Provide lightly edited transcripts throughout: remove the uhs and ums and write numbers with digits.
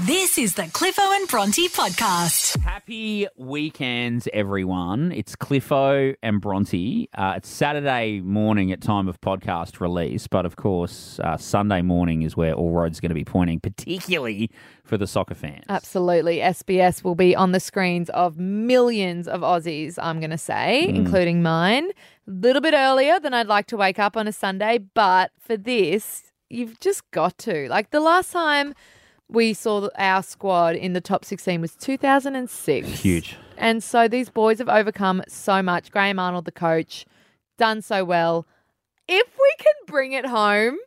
This is the Cliffo and Bronte podcast. Happy weekends, everyone. It's Cliffo and Bronte. It's Saturday morning at time of podcast release, but of course, Sunday morning is where all roads are going to be pointing, particularly for the soccer fans. Absolutely. SBS will be on the screens of millions of Aussies, I'm going to say, including mine. A little bit earlier than I'd like to wake up on a Sunday, but for this, you've just got to. Like the last time we saw our squad in the top 16 was 2006. Huge. And so these boys have overcome so much. Graham Arnold, the coach, done so well. If we can bring it home,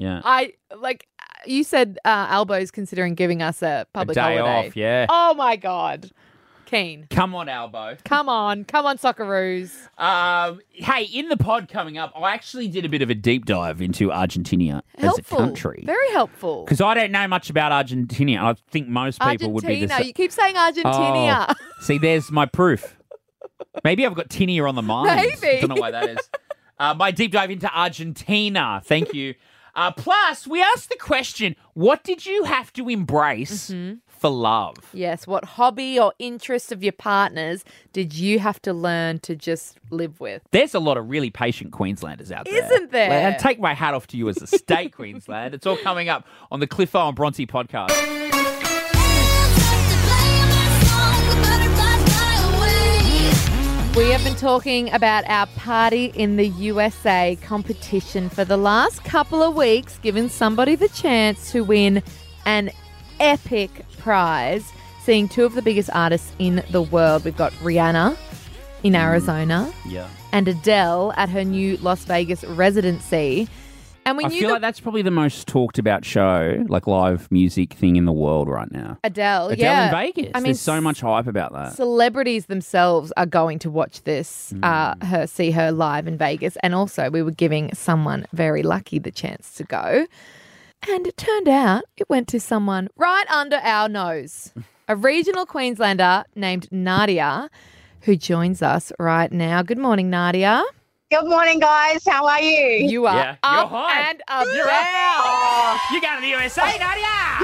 you said Albo's considering giving us a public day holiday. off, yeah. Oh my God. Keen. Come on, Albo. Come on, Socceroos. Hey, in the pod coming up, I actually did a bit of a deep dive into Argentina Helpful. as a country. Very helpful. Because I don't know much about Argentina. I think most people would be the same. You keep saying Argentina. Oh, see, there's my proof. Maybe I've got tinnier on the mind. Maybe. Don't know why that is. My deep dive into Argentina. Thank you. Plus, we asked the question, what did you have to embrace for love? Yes, what hobby or interest of your partner's did you have to learn to just live with? There's a lot of really patient Queenslanders out there. Isn't there? And I take my hat off to you as a state, Queensland. It's all coming up on the Cliffo and Bronte podcast. We have been talking about our Party in the USA competition for the last couple of weeks, giving somebody the chance to win an epic prize, seeing two of the biggest artists in the world. We've got Rihanna in Arizona and Adele at her new Las Vegas residency. And I feel like that's probably the most talked about show, like live music thing in the world right now. Adele in Vegas. I mean, there's so much hype about that. Celebrities themselves are going to watch this, see her live in Vegas. And also we were giving someone very lucky the chance to go. And it turned out it went to someone right under our nose, a regional Queenslander named Nadia, who joins us right now. Good morning, Nadia. Good morning, guys. How are you? You are Yeah, up you're high. and up. You're down. You're going to the USA, Nadia!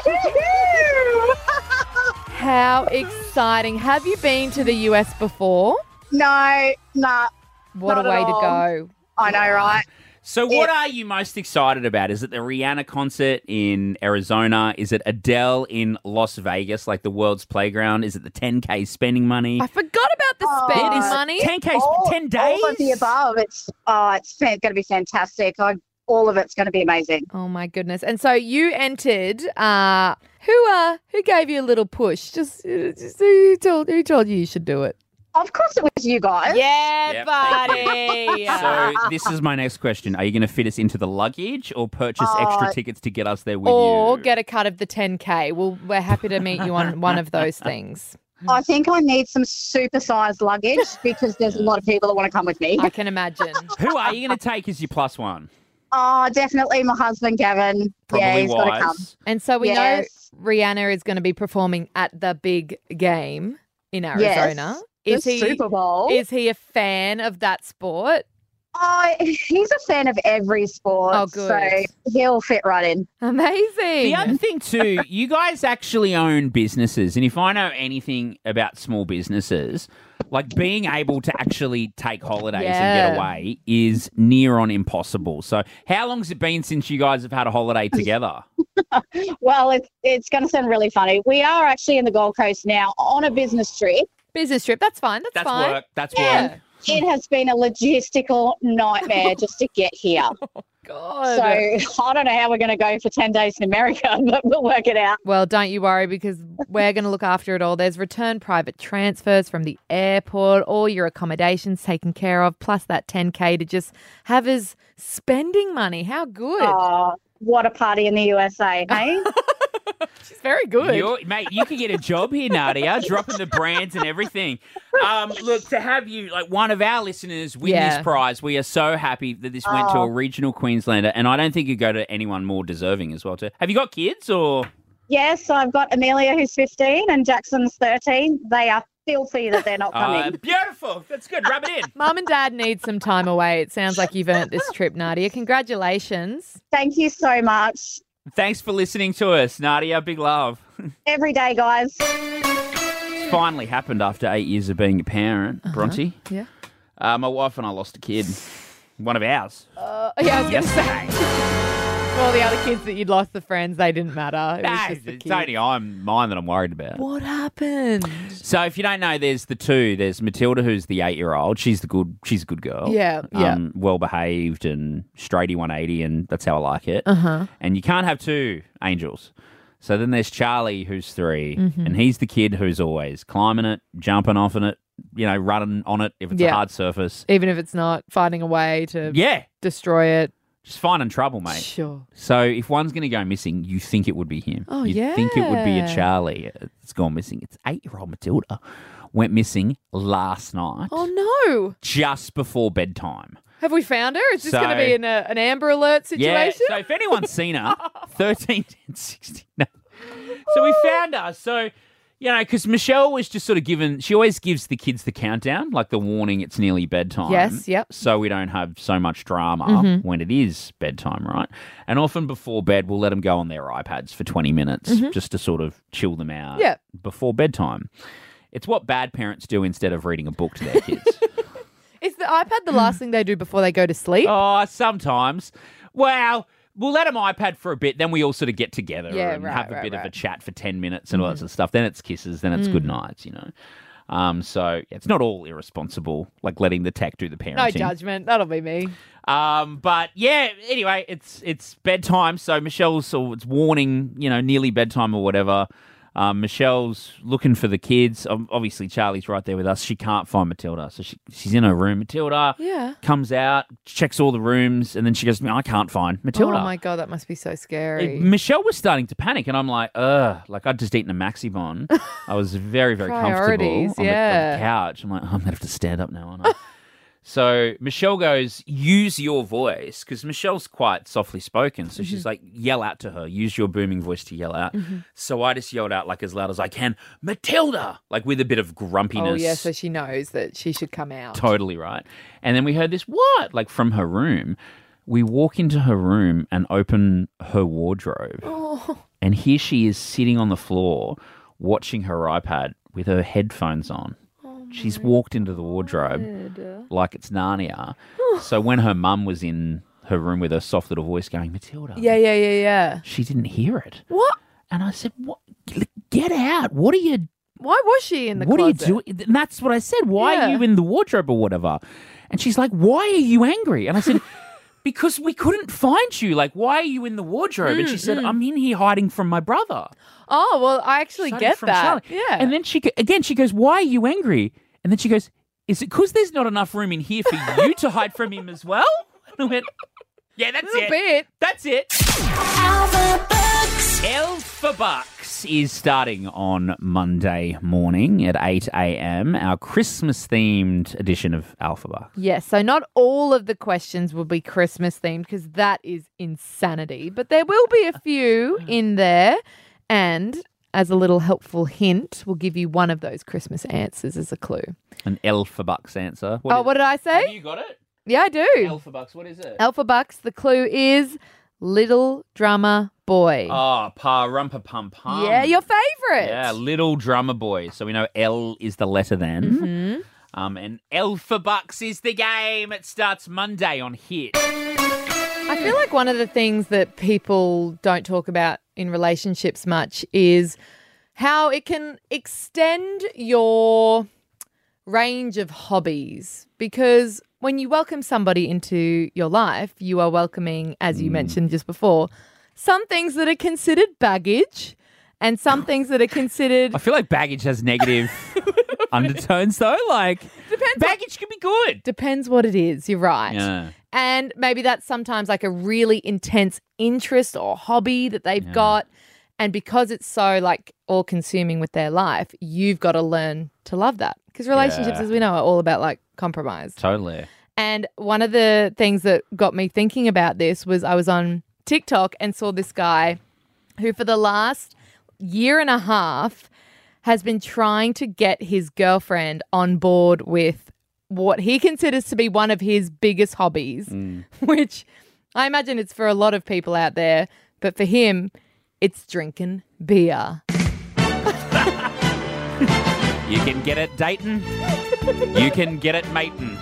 How exciting. Have you been to the US before? No. What Not a at way to all. go. I know, right? So what are you most excited about? Is it the Rihanna concert in Arizona? Is it Adele in Las Vegas, like the world's playground? Is it the 10K spending money? I forgot about the spending money. 10K, 10 days? All of the above. It's going to be fantastic. All of it's going to be amazing. Oh my goodness! And so you entered. Who gave you a little push? Just who told you should do it? Of course it was you guys. Yeah, Yep. buddy. So this is my next question. Are you going to fit us into the luggage or purchase extra tickets to get us there with or you? get a cut of the 10K. Well, we're happy to meet you on one of those things. I think I need some super-sized luggage because there's a lot of people that want to come with me. I can imagine. Who are you going to take as your plus one? Oh, definitely my husband, Gavin. Probably he's got to come. wise. And so we Yes. know Rihanna is going to be performing at the big game in Arizona. Yes. The Super Bowl. Is he a fan of that sport? He's a fan of every sport. Oh, good. So he'll fit right in. Amazing. The other thing too, you guys actually own businesses, and if I know anything about small businesses, like being able to actually take holidays and get away is near on impossible. So how long has it been since you guys have had a holiday together? Well, it's going to sound really funny. We are actually in the Gold Coast now on a business trip. Business trip. That's fine. That's fine. Work. That's Yeah. work. It has been a logistical nightmare just to get here. God. So I don't know how we're going to go for 10 days in America, but we'll work it out. Well, don't you worry because we're going to look after it all. There's return private transfers from the airport, all your accommodations taken care of, plus that 10K to just have as spending money. How good. Oh, what a party in the USA, hey? She's very good. Mate, you could get a job here, Nadia, dropping the brands and everything. Look, to have you, like one of our listeners, win this prize, we are so happy that this went to a regional Queenslander, and I don't think you go to anyone more deserving as well. Too. Have you got kids or? Yes, I've got Amelia who's 15 and Jackson's 13. They are filthy that they're not coming. Beautiful. That's good. Rub it in. Mum and Dad need some time away. It sounds like you've earned this trip, Nadia. Congratulations. Thank you so much. Thanks for listening to us, Nadia. Big love. Every day, guys. It's finally happened after 8 years of being a parent, Bronte. Yeah. My wife and I lost a kid. One of ours. Yeah, I was going to say. All the other kids that you'd lost, the friends, they didn't matter. It was just the it's kids. only mine that I'm worried about. What happened? So if you don't know, there's the two. There's Matilda, who's the 8-year-old. She's a good girl. Yeah. Well behaved and straighty 180, and that's how I like it. Uh-huh. And you can't have two angels. So then there's Charlie, who's 3, Mm-hmm. and he's the kid who's always climbing it, jumping off in it, running on it if it's a hard surface. Even if it's not, finding a way to Yeah, destroy it. just finding trouble, mate. Sure. So if one's going to go missing, you think it would be him. Oh, you think it would be a yeah. Charlie. It's gone missing. It's 8-year-old Matilda. Went missing last night, Oh, no. just before bedtime. Have we found her? Is this So- going to be in an Amber Alert situation? Yeah, so if anyone's seen her, 13, 10, 16. No. So we found her. So, because Michelle was just sort of she always gives the kids the countdown, like the warning it's nearly bedtime. Yes, yep. So we don't have so much drama when it is bedtime, right? And often before bed, we'll let them go on their iPads for 20 minutes just to sort of chill them out Yeah. before bedtime. It's what bad parents do instead of reading a book to their kids. Is the iPad the last thing they do before they go to sleep? Oh, sometimes. Well, we'll let them iPad for a bit, then we all sort of get together and have a bit of a chat for 10 minutes and all that sort of stuff. Then it's kisses, then it's good nights, So it's not all irresponsible, like letting the tech do the parenting. No judgment. That'll be me. But yeah, anyway, it's bedtime, so it's warning, nearly bedtime or whatever. Michelle's looking for the kids. Obviously, Charlie's right there with us. She can't find Matilda, so she's in her room. Matilda comes out, checks all the rooms, and then she goes, I can't find Matilda. Oh, my God, that must be so scary. Michelle was starting to panic, and I'm like, like I'd just eaten a Maxi Bon. I was very, very comfortable Priorities, on the couch. I'm like, I'm going to have to stand up now, aren't I? So Michelle goes, use your voice, because Michelle's quite softly spoken. So she's like, yell out to her, use your booming voice to yell out. So I just yelled out like as loud as I can, Matilda, like with a bit of grumpiness. Oh, yeah, so she knows that she should come out. Totally right. And then we heard this, what? Like from her room. We walk into her room and open her wardrobe. And here she is sitting on the floor watching her iPad with her headphones on. She's walked into the wardrobe like it's Narnia. So when her mum was in her room with her soft little voice going, Matilda. Yeah. She didn't hear it. What? And I said, "What? Get out. What are you Why was she in the What closet? are you doing?" And that's what I said. Why are you in the wardrobe or whatever? And she's like, why are you angry? And I said, because we couldn't find you. Like, why are you in the wardrobe? And she said, I'm in here hiding from my brother. Oh, well, I actually Hiding get from that. Charlie. Yeah. And then she goes, why are you angry? And then she goes, is it because there's not enough room in here for you to hide from him as well? And I went, yeah, that's Little it. bit. That's it. Alpha Bucks. Alpha Bucks is starting on Monday morning at 8 a.m. Our Christmas-themed edition of Alpha Bucks. Yes, so not all of the questions will be Christmas themed because that is insanity, but there will be a few in there. And as a little helpful hint, we'll give you one of those Christmas answers as a clue. An Alpha Bucks answer. What did I say? Have you got it? Yeah, I do. Alpha Bucks, what is it? Alpha Bucks, the clue is Little Drummer Boy. Oh, Pa-Rumpa Pum Pum. Yeah, your favourite. Yeah, Little Drummer Boy. So we know L is the letter then. And Alpha Bucks is the game. It starts Monday on Hit. I feel like one of the things that people don't talk about in relationships much is how it can extend your range of hobbies, because when you welcome somebody into your life, you are welcoming, as you mentioned just before, some things that are considered baggage and some things that are considered... I feel like baggage has negative undertones though. Like, baggage can be good. Depends what it is, you're right. Yeah. And maybe that's sometimes like a really intense interest or hobby that they've got. And because it's so like all consuming with their life, you've got to learn to love that. Because relationships, as we know, are all about like compromise. Totally. And one of the things that got me thinking about this was I was on TikTok and saw this guy who for the last year and a half has been trying to get his girlfriend on board with what he considers to be one of his biggest hobbies, which I imagine it's for a lot of people out there But for him, it's drinking beer. You can get it Dayton. You can get it Maton.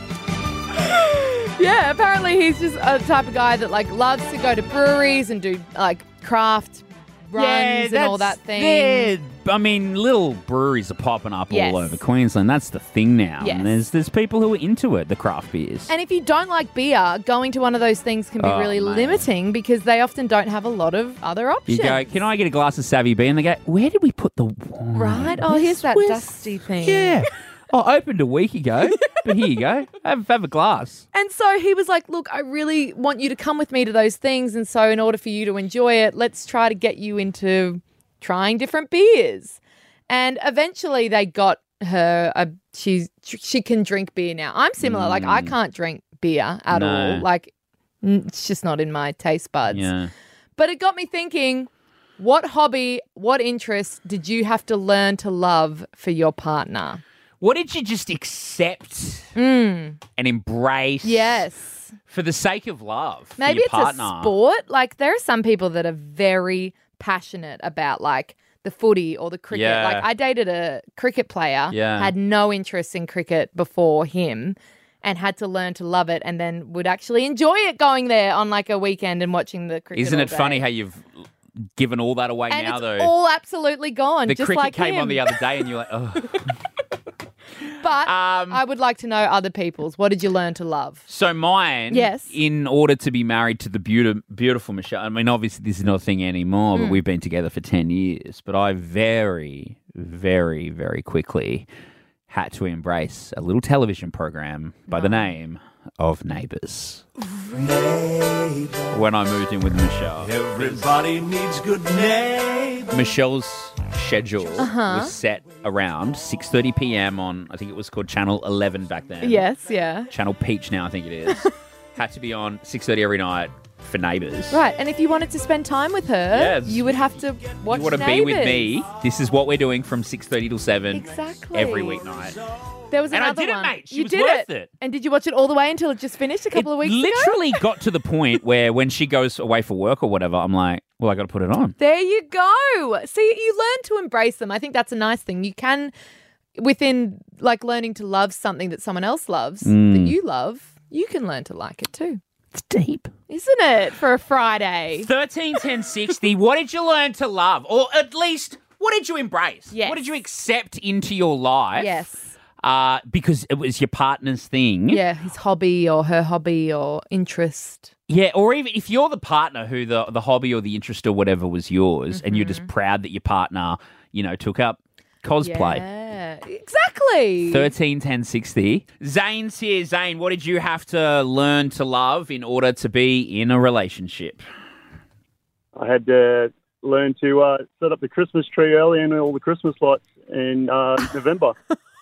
Yeah, apparently he's just a type of guy that like loves to go to breweries and do like craft runs and all that thing. I mean, little breweries are popping up Yes. all over Queensland. That's the thing now. Yes. And there's people who are into it, the craft beers. And if you don't like beer, going to one of those things can be really man. limiting because they often don't have a lot of other options. You go, can I get a glass of Savvy Bee? And they go, where did we put the wine? Right? Oh, here's that dusty thing. Yeah. I opened a week ago, but here you go. Have a glass. And so he was like, look, I really want you to come with me to those things. And so in order for you to enjoy it, let's try to get you into trying different beers. And eventually they got her, she can drink beer now. I'm similar. Like I can't drink beer at all. Like it's just not in my taste buds. Yeah. But it got me thinking, what hobby, what interest did you have to learn to love for your partner? What did you just accept and embrace? Yes. For the sake of love. Maybe for your it's partner. a sport. Like there are some people that are very passionate about like the footy or the cricket. Yeah. Like I dated a cricket player, had no interest in cricket before him and had to learn to love it and then would actually enjoy it going there on like a weekend and watching the cricket. Isn't all it day. funny how you've given all that away and now it's though? all absolutely gone. The just cricket like came him. on the other day and you're like, oh. But I would like to know other people's. What did you learn to love? So mine, Yes. in order to be married to the beautiful Michelle, I mean, obviously this is not a thing anymore, but we've been together for 10 years. But I very, very, very quickly had to embrace a little television program by the name of Neighbours. When I moved in with Michelle. Everybody needs good neighbors. Michelle's schedule was set around 6:30 p.m. on, I think it was called Channel 11 back then. Yes, yeah. Channel Peach now, I think it is. Had to be on 6:30 every night for Neighbours. Right, and if you wanted to spend time with her, Yes. you would have to watch You want to be with Neighbours. me? This is what we're doing from 6:30 till 7 Exactly. every weeknight. There was And I another did it, one. mate. She you was did worth it. it. And did you watch it all the way until it just finished a couple of weeks ago? Literally got to the point where when she goes away for work or whatever, I'm like, well, I got to put it on. There you go. See, you learn to embrace them. I think that's a nice thing. You can, within like learning to love something that someone else loves, that you love, you can learn to like it too. It's deep. Isn't it? For a Friday. 13, 10, 60. What did you learn to love? Or at least, what did you embrace? Yes. What did you accept into your life? Yes. Because it was your partner's thing. Yeah, his hobby or her hobby or interest. Yeah, or even if you're the partner who the hobby or the interest or whatever was yours and you're just proud that your partner, took up cosplay. Yeah, exactly. 13, 10, 60. Zane's here. Zane, what did you have to learn to love in order to be in a relationship? I had to learn to set up the Christmas tree early and all the Christmas lights in November.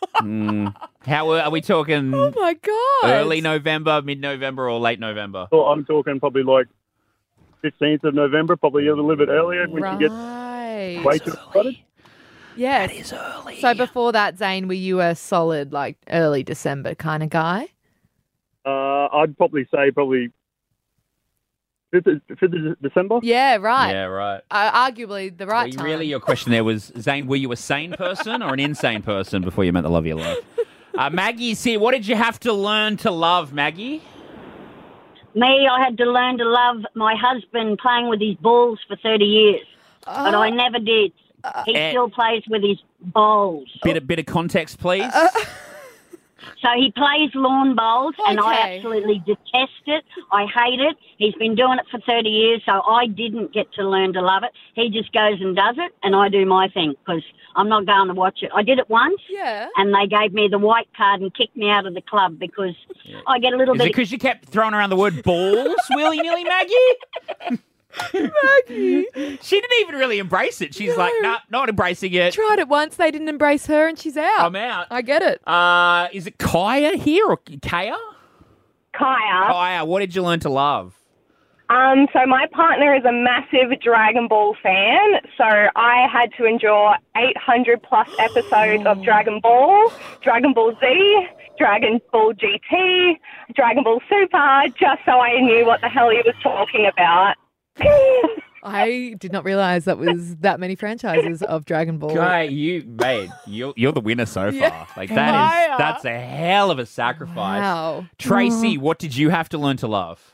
How are we talking? Oh my God. Early November, mid-November, or late November? So I'm talking probably like 15th of November, probably a little bit earlier when you get Right. way too excited. Yes. That is early. So before that, Zane, were you a solid, like, early December kind of guy? I'd probably say 5th of December. Yeah, right. Yeah, right. Arguably the right time. Really, your question there was, Zane, were you a sane person or an insane person before you met the love of your life? Maggie's here. What did you have to learn to love, Maggie? Me, I had to learn to love my husband playing with his balls for 30 years. But I never did. He still plays with his balls. Bit of context, please. So he plays lawn bowls, and I Okay. absolutely detest it. I hate it. He's been doing it for 30 years, so I didn't get to learn to love it. He just goes and does it, and I do my thing because I'm not going to watch it. I did it once, Yeah. and they gave me the white card and kicked me out of the club because I get a little Is it bit... because you kept throwing around the word balls willy-nilly, Maggie? Maggie. She didn't even really embrace it. She's like, nah, not embracing it. Tried it once, they didn't embrace her, and she's out. I'm out. I get it. Is it Kaya here or Kaya? Kaya. Kaya, what did you learn to love? So my partner is a massive Dragon Ball fan, so I had to endure 800 plus episodes of Dragon Ball Z, Dragon Ball GT, Dragon Ball Super, just so I knew what the hell he was talking about. I did not realise that was that many franchises of Dragon Ball. Guy, you're the winner so far. Yeah. Like Maya. that's a hell of a sacrifice. Wow. Tracy, what did you have to learn to love?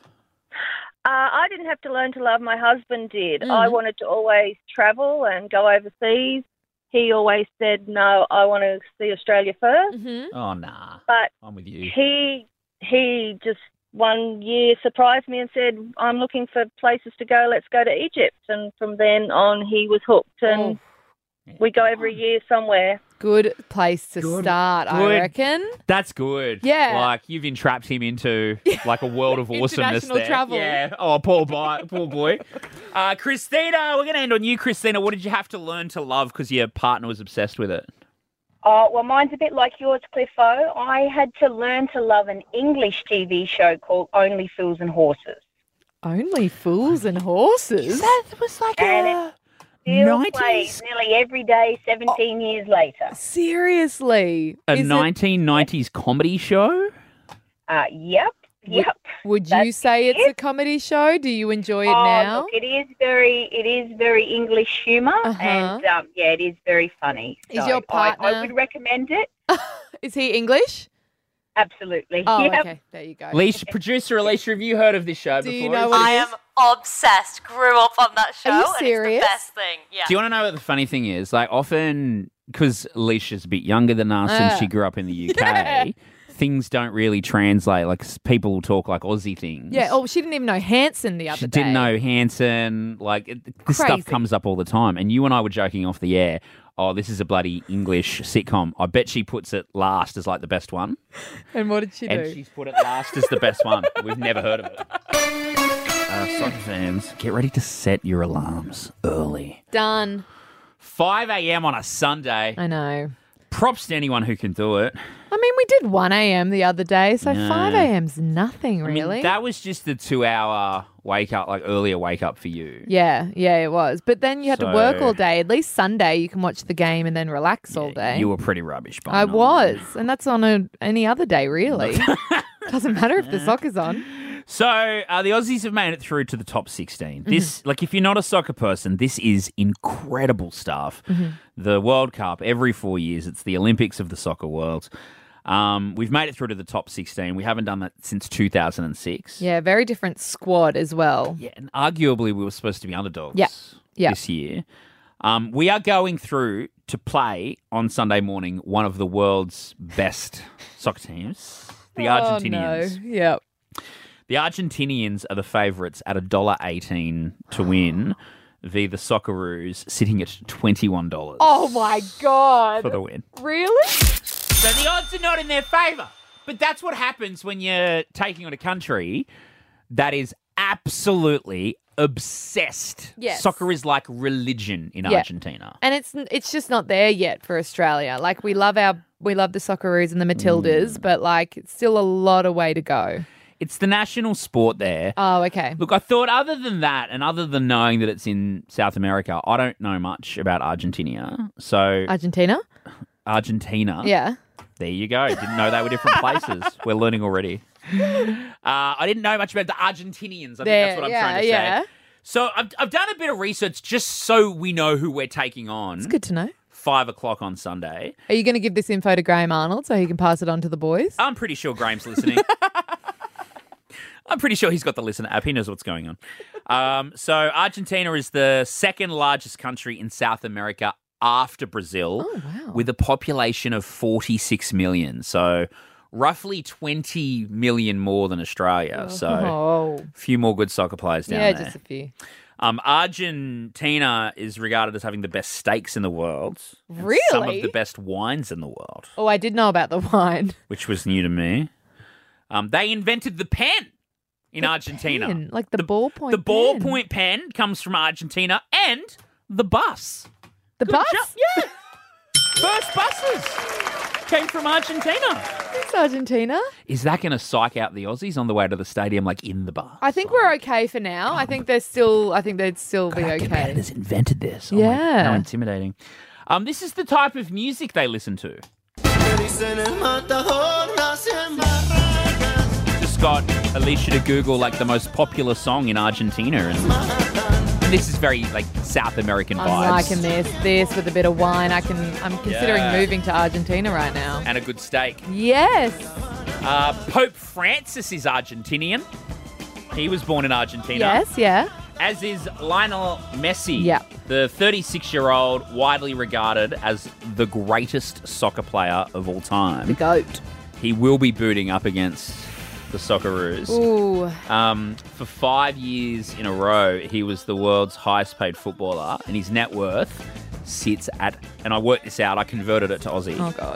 I didn't have to learn to love. My husband did. I wanted to always travel and go overseas. He always said, no, I want to see Australia first. Oh, nah. But I'm with you. he just one year surprised me and said, I'm looking for places to go. Let's go to Egypt. And from then on, he was hooked. And we go every year somewhere. Good place to start, I reckon. That's good. Yeah. Like, you've entrapped him into, like, a world of awesomeness International there. travel. Yeah. Oh, poor boy. Christina, we're going to end on you, Christina. What did you have to learn to love because your partner was obsessed with it? Oh, well, mine's a bit like yours, Cliffo. I had to learn to love an English TV show called Only Fools and Horses. Only Fools and Horses? That was like And still plays nearly every day, 17 years later. Seriously? a Is it- 1990s comedy show? Yep. Would you say it's a comedy show? Do you enjoy it now? Look, it is very English humour, and it is very funny. Is So your partner- I would recommend it. Is he English? Absolutely. Oh, Yep. okay. There you go. Producer Alicia, have you heard of this show Do before? you know what I am obsessed. Grew up on that show. Are you And serious? it's the best thing. Yeah. Do you want to know what the funny thing is? Like, often, because Alicia's a bit younger than us and she grew up in the UK, things don't really translate. Like, people will talk like Aussie things. Yeah. Oh, she didn't even know Hanson the other She day. didn't know Hanson. Like, this Crazy. stuff comes up all the time. And you and I were joking off the air, oh, this is a bloody English sitcom. I bet she puts it last as, like, the best one. And what did she do? And she's put it last as the best one. We've never heard of it. Soccer fans, get ready to set your alarms early. Done. 5 a.m. on a Sunday. I know. Props to anyone who can do it. I mean, we did 1 a.m. the other day, so Yeah. 5 a.m.'s nothing, really. I mean, that was just the 2-hour wake up, like earlier wake up for you. Yeah, it was. But then you had to work So- all day. At least Sunday, you can watch the game and then relax all day. You were pretty rubbish, by I now. was, and that's on any other day, really. Doesn't matter if the soccer's on. So the Aussies have made it through to the top 16. Mm-hmm. This, like, if you're not a soccer person, this is incredible stuff. Mm-hmm. The World Cup, every 4 years, it's the Olympics of the soccer world. We've made it through to the top 16. We haven't done that since 2006. Yeah, very different squad as well. Yeah, and arguably we were supposed to be underdogs Yeah. this year. We are going through to play on Sunday morning one of the world's best soccer teams, the Argentinians. Oh, no. Yep. The Argentinians are the favourites at $1.18 to win via the Socceroos, sitting at $21 Oh, my God. for the win. Really? So the odds are not in their favour. But that's what happens when you're taking on a country that is absolutely obsessed. Yes. Soccer is like religion in Argentina. And it's just not there yet for Australia. Like, we love the Socceroos and the Matildas, but, like, it's still a lot of way to go. It's the national sport there. Oh, okay. Look, I thought other than that, and other than knowing that it's in South America, I don't know much about Argentina. So Argentina? Yeah. There you go. Didn't know they were different places. We're learning already. I didn't know much about the Argentinians. I think that's what I'm trying to say. So I've done a bit of research just so we know who we're taking on. It's good to know. 5 o'clock on Sunday. Are you going to give this info to Graham Arnold so he can pass it on to the boys? I'm pretty sure Graham's listening. I'm pretty sure he's got the Listen app. He knows what's going on. So Argentina is the second largest country in South America after Brazil, with a population of 46 million. So roughly 20 million more than Australia. So a few more good soccer players down there. Yeah, just a few. Argentina is regarded as having the best steaks in the world. and Really? Some of the best wines in the world, Oh, I did know about the wine. which was new to me. They invented the pen in Argentina. Pen, like the ballpoint The pen. ballpoint pen comes from Argentina, and the bus. The bus? Yeah. First buses came from Argentina. It's Argentina. Is that going to psych out the Aussies on the way to the stadium, like in the bus? I think we're okay for now. I think they'd still be okay. Competitors invented this. Oh Yeah. how intimidating. This is the type of music they listen to. Just got Alicia to Google like the most popular song in Argentina, and this is very like South American vibes. I'm liking this with a bit of wine. I'm considering moving to Argentina right now. And a good steak. Yes. Pope Francis is Argentinian. He was born in Argentina. Yes, yeah. As is Lionel Messi. Yeah. The 36-year-old, widely regarded as the greatest soccer player of all time. The GOAT. He will be booting up against the Socceroos. Ooh. For 5 years in a row, he was the world's highest paid footballer, and his net worth sits at, and I worked this out, I converted it to Aussie. Oh, God.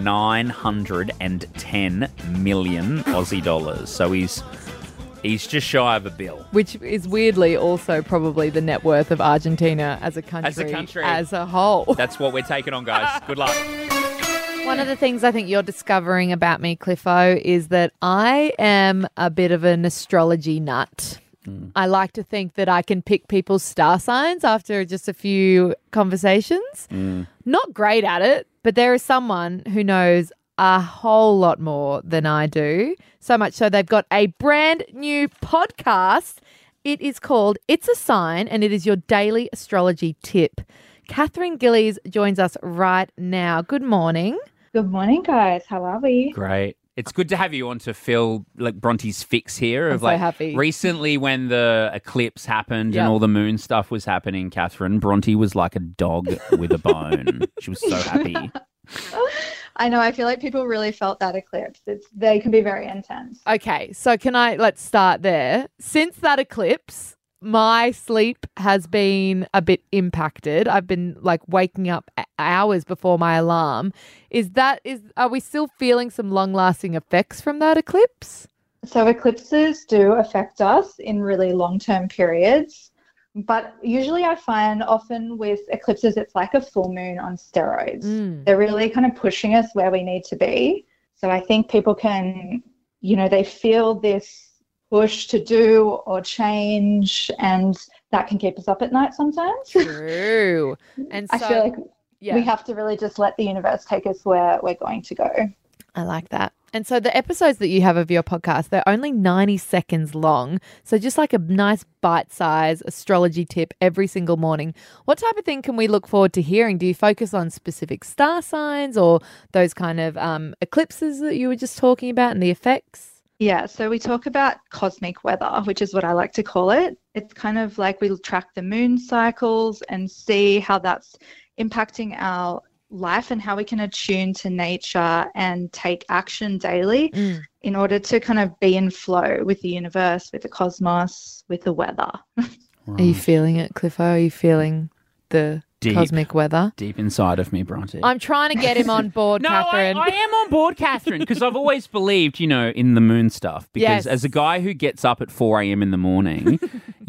910 million Aussie dollars. So he's just shy of a bill. Which is weirdly also probably the net worth of Argentina as a country. As a whole. That's what we're taking on, guys. Good luck. One of the things I think you're discovering about me, Cliffo, is that I am a bit of an astrology nut. I like to think that I can pick people's star signs after just a few conversations. Not great at it, but there is someone who knows a whole lot more than I do. So much so they've got a brand new podcast. It is called It's a Sign, and it is your daily astrology tip. Catherine Gillies joins us right now. Good morning. Good morning, guys. How are we? Great. It's good to have you on to fill like Bronte's fix here. I'm so happy. Recently when the eclipse happened and all the moon stuff was happening, Catherine, Bronte was like a dog with a bone. She was so happy. I know. I feel like people really felt that eclipse. They can be very intense. Okay, so let's start there. Since that eclipse, my sleep has been a bit impacted. I've been like waking up hours before my alarm. Are we still feeling some long-lasting effects from that eclipse? So eclipses do affect us in really long-term periods. But usually I find often with eclipses, it's like a full moon on steroids. They're really kind of pushing us where we need to be. So I think people can, they feel this push to do or change, and that can keep us up at night sometimes. True. And so, I feel like we have to really just let the universe take us where we're going to go. I like that. And so the episodes that you have of your podcast, they're only 90 seconds long. So just like a nice bite-sized astrology tip every single morning. What type of thing can we look forward to hearing? Do you focus on specific star signs or those kind of eclipses that you were just talking about and the effects? Yeah, so we talk about cosmic weather, which is what I like to call it. It's kind of like we'll track the moon cycles and see how that's impacting our life and how we can attune to nature and take action daily in order to kind of be in flow with the universe, with the cosmos, with the weather. Are you feeling it, Cliffo? Are you feeling the cosmic weather? Deep inside of me, Bronte. I'm trying to get him on board, Catherine. I am on board, Catherine, because I've always believed, in the moon stuff. Because as a guy who gets up at 4 a.m. in the morning,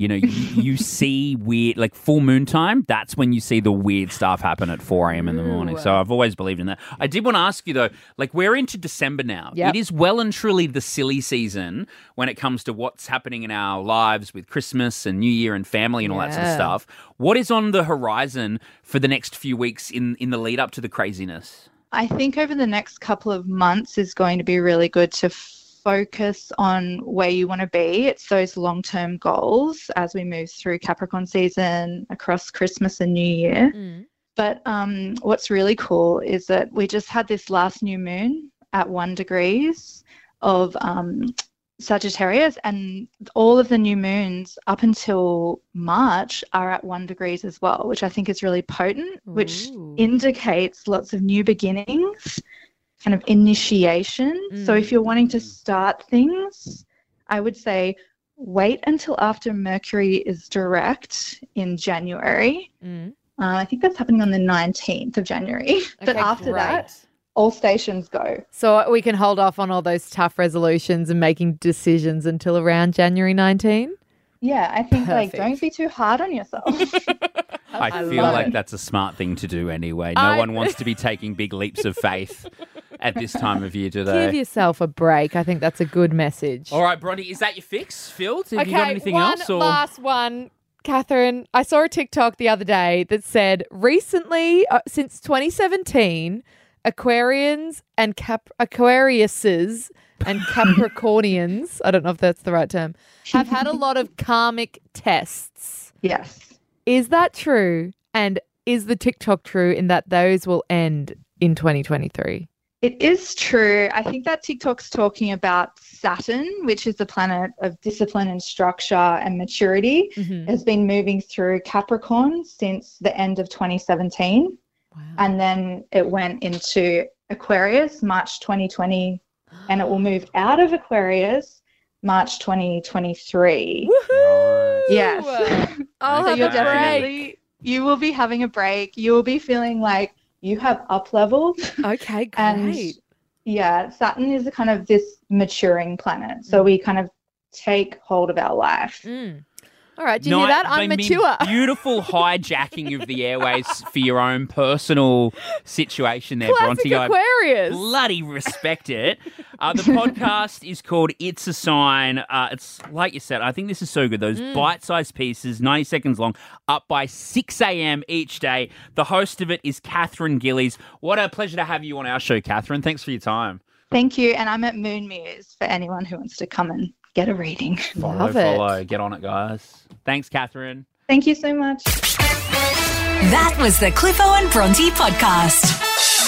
you see weird, like full moon time, that's when you see the weird stuff happen at 4 a.m. in the morning. So I've always believed in that. I did want to ask you, though, like we're into December now. Yep. It is well and truly the silly season when it comes to what's happening in our lives with Christmas and New Year and family and all that sort of stuff. What is on the horizon for the next few weeks in the lead up to the craziness? I think over the next couple of months is going to be really good to focus on where you want to be. It's those long-term goals as we move through Capricorn season across Christmas and New Year. But what's really cool is that we just had this last new moon at 1 degrees of Sagittarius, and all of the new moons up until March are at 1 degrees as well, which I think is really potent, which indicates lots of new beginnings, kind of initiation. So if you're wanting to start things, I would say wait until after Mercury is direct in January. I think that's happening on the 19th of January. But after that, all stations go. So we can hold off on all those tough resolutions and making decisions until around January 19? Yeah, I think don't be too hard on yourself. I feel like that's a smart thing to do anyway. No one wants to be taking big leaps of faith at this time of year, do they? Give yourself a break. I think that's a good message. All right, Bronte, is that your fix filled? Have you got anything else? Or? Last one. Catherine, I saw a TikTok the other day that said recently, since 2017, Aquarians and Aquariuses and Capricornians, I don't know if that's the right term, have had a lot of karmic tests. Yes. Is that true? And is the TikTok true in that those will end in 2023? It is true. I think that TikTok's talking about Saturn, which is the planet of discipline and structure and maturity, has been moving through Capricorn since the end of 2017. Wow. And then it went into Aquarius, March 2020, and it will move out of Aquarius, March 2023. Woohoo! Yes. I'll So have you're a break. definitely, you will be having a break. You will be feeling like you have up-leveled. Okay, great. And yeah, Saturn is a kind of this maturing planet. So we kind of take hold of our life. All right, do you hear that? I'm mature. Beautiful hijacking of the airways for your own personal situation there, Classic Bronte. Aquarius. I bloody respect it. The podcast is called It's a Sign. It's like you said, I think this is so good. Those bite-sized pieces, 90 seconds long, up by 6 a.m. each day. The host of it is Catherine Gillies. What a pleasure to have you on our show, Catherine. Thanks for your time. Thank you. And I'm at Moon Muse for anyone who wants to come and get a reading. Follow. Get on it, guys. Thanks, Catherine. Thank you so much. That was the Cliffo and Bronte podcast.